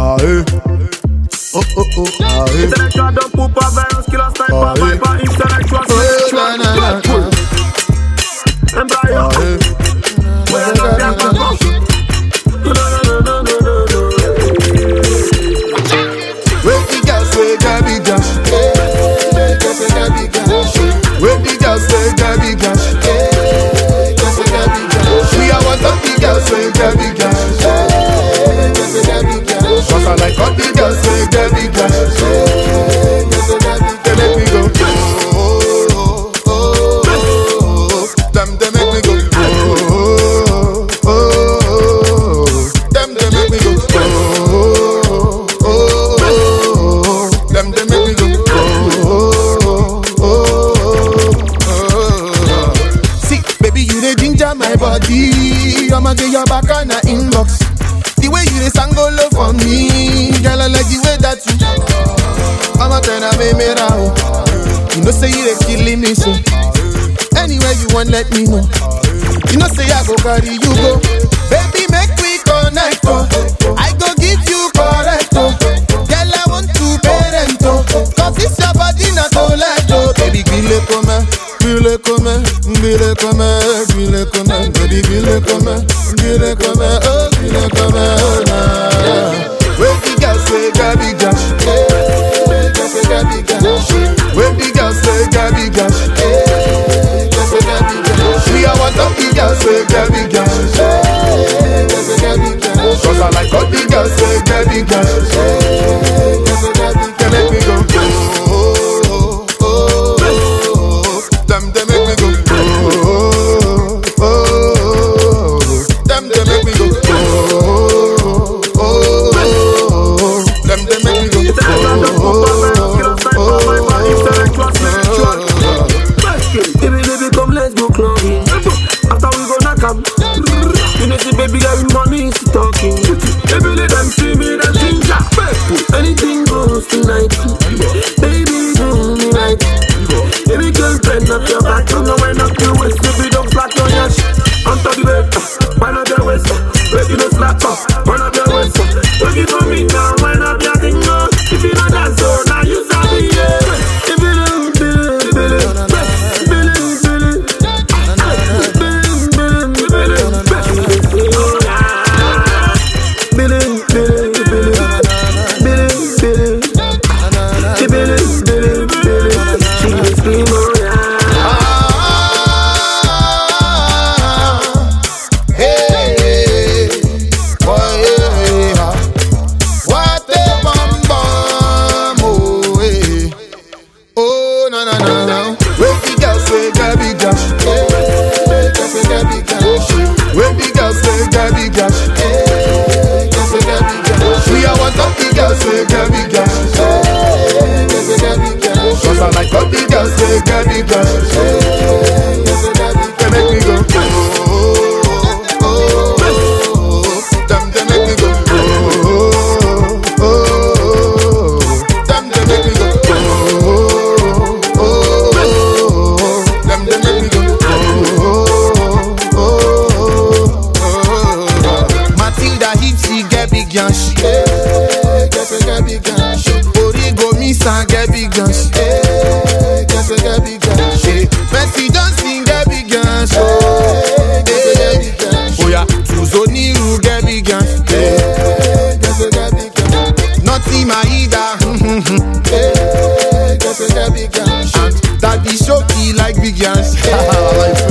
ah eh. Oh oh oh, ah eh. Intellectual don't poop a virus, killer sniper, viper, intellectual sexual. Embryo. Where the girls say Gabby Gash, where the girls say Gabby Gash, we are one of the girls say Gabby Gash, cause I like all the girls say Gabby Gash. They make me go, oh, oh, oh, them they make me go, oh, oh, oh, them they make me go, oh, oh, oh, them they make me go, oh, oh, oh. See, baby, you dey ginger my body. I'ma get your back on the inbox. The way you dey sangolo for me, girl, I like the way that you. I'ma turn a baby round. You know say you dey killing me so. Anywhere you want, let me know. You know say I go carry you go. Baby, make we connect, oh. I go give you correct, oh. Girl, I want to parent, oh. Cause it's your body not to let go. Baby, grille comme, grille comme, grille comme, grille comme. Baby, grille comme, grille comme, oh, grille comme, oh, nah. Where the girls say Gabby Gash, where the girls say Gabby Gash, we are one of the girls say Gabby Gash, cause I like all the girls say Gabby Gash. They make me go, oh, oh, oh, them they make me go, oh, oh, oh, them they make me go, oh, oh, oh, them they make me go, Baby, come let's go clubbing. After we go knock 'em. You know see baby girl money is talking. Baby let them see me that ginger. Anything goes tonight. Baby do me right. Baby girl bend up your back, don't know when up your waist. Baby don't flat your yash. Onto the bed, wind up your waist. Baby don't slack up, wind up your waist. Don't give me now, wind up your thing. If you don't dance, so now you sabi yeah. If you don't cause I like all the girls say Gabby Gash. They make me go, oh, oh, oh, them they make me go, oh, oh, oh, them they make me go, oh, oh, oh, them they make me go, oh, oh, oh. Matilda Hitty Gabby Gash, Gabby Gash. Origo Misa Gabby Gash. Messi don't sing Gabby Gash. Oh yeah, Tuzoni Ru Gabby Gash. Naughty Maida. And Daddy Shoki like Big Gash.